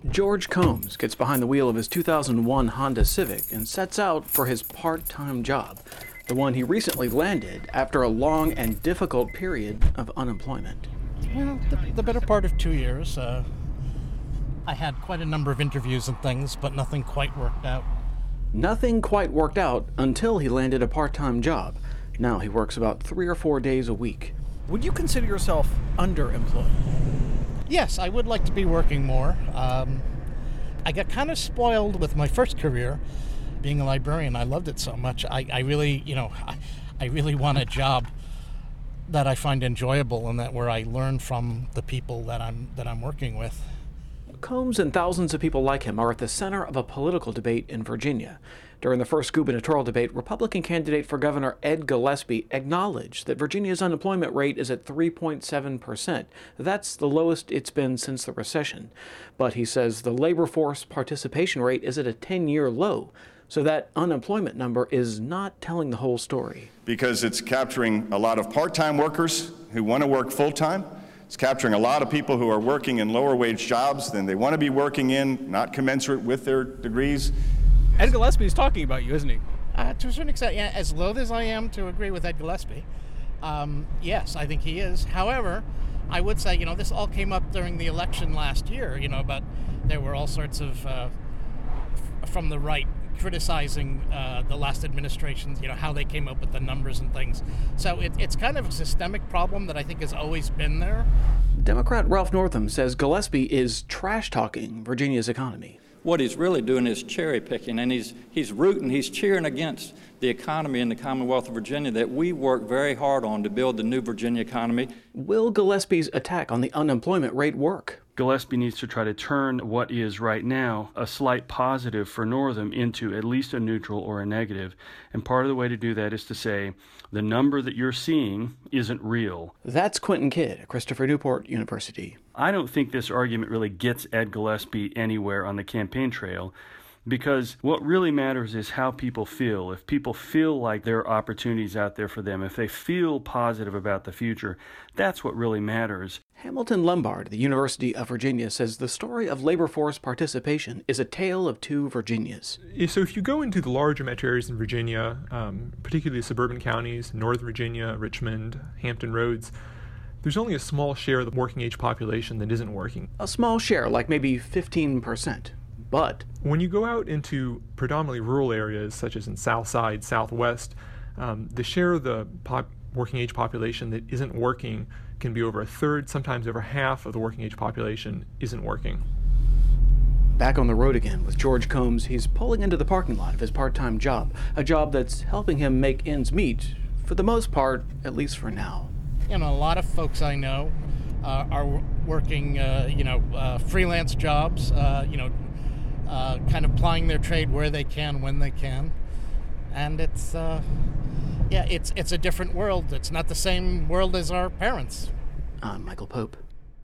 George Combs gets behind the wheel of his 2001 Honda Civic and sets out for his part-time job, the one he recently landed after a long and difficult period of unemployment. Well, the better part of 2 years. I had quite a number of interviews and things, but nothing quite worked out. Nothing quite worked out until he landed a part-time job. Now he works about 3 or 4 days a week. Would you consider yourself underemployed? Yes, I would like to be working more. I got kind of spoiled with my first career, being a librarian. I loved it so much. I really want a job that I find enjoyable and that where I learn from the people that I'm working with. Combs and thousands of people like him are at the center of a political debate in Virginia. During the first gubernatorial debate, Republican candidate for governor Ed Gillespie acknowledged that Virginia's unemployment rate is at 3.7%. That's the lowest it's been since the recession. But he says the labor force participation rate is at a 10-year low. So that unemployment number is not telling the whole story. Because it's capturing a lot of part-time workers who want to work full-time. It's capturing a lot of people who are working in lower wage jobs than they want to be working in, not commensurate with their degrees. Ed Gillespie's talking about you, isn't he? To a certain extent, yeah. As loath as I am to agree with Ed Gillespie, yes, I think he is. However, I would say, this all came up during the election last year, but there were all sorts of, from the right, criticizing the last administrations, how they came up with the numbers and things. So it's kind of a systemic problem that I think has always been there. Democrat Ralph Northam says Gillespie is trash-talking Virginia's economy. What he's really doing is cherry picking, and he's rooting, he's cheering against the economy in the Commonwealth of Virginia that we work very hard on to build the new Virginia economy. Will Gillespie's attack on the unemployment rate work? Gillespie needs to try to turn what is right now a slight positive for Northam into at least a neutral or a negative. And part of the way to do that is to say the number that you're seeing isn't real. That's Quentin Kidd at Christopher Newport University. I don't think this argument really gets Ed Gillespie anywhere on the campaign trail, because what really matters is how people feel. If people feel like there are opportunities out there for them, if they feel positive about the future, that's what really matters. Hamilton Lombard at the University of Virginia says the story of labor force participation is a tale of two Virginias. So if you go into the larger metro areas in Virginia, particularly suburban counties, North Virginia, Richmond, Hampton Roads, there's only a small share of the working age population that isn't working. A small share, like maybe 15%. But when you go out into predominantly rural areas, such as in South Side, Southwest, the share of the working age population that isn't working can be over a third, sometimes over half of the working age population isn't working. Back on the road again with George Combs, he's pulling into the parking lot of his part-time job, a job that's helping him make ends meet, for the most part, at least for now. A lot of folks I know are working, freelance jobs, kind of plying their trade where they can, when they can. And it's a different world. It's not the same world as our parents. I'm Michael Pope.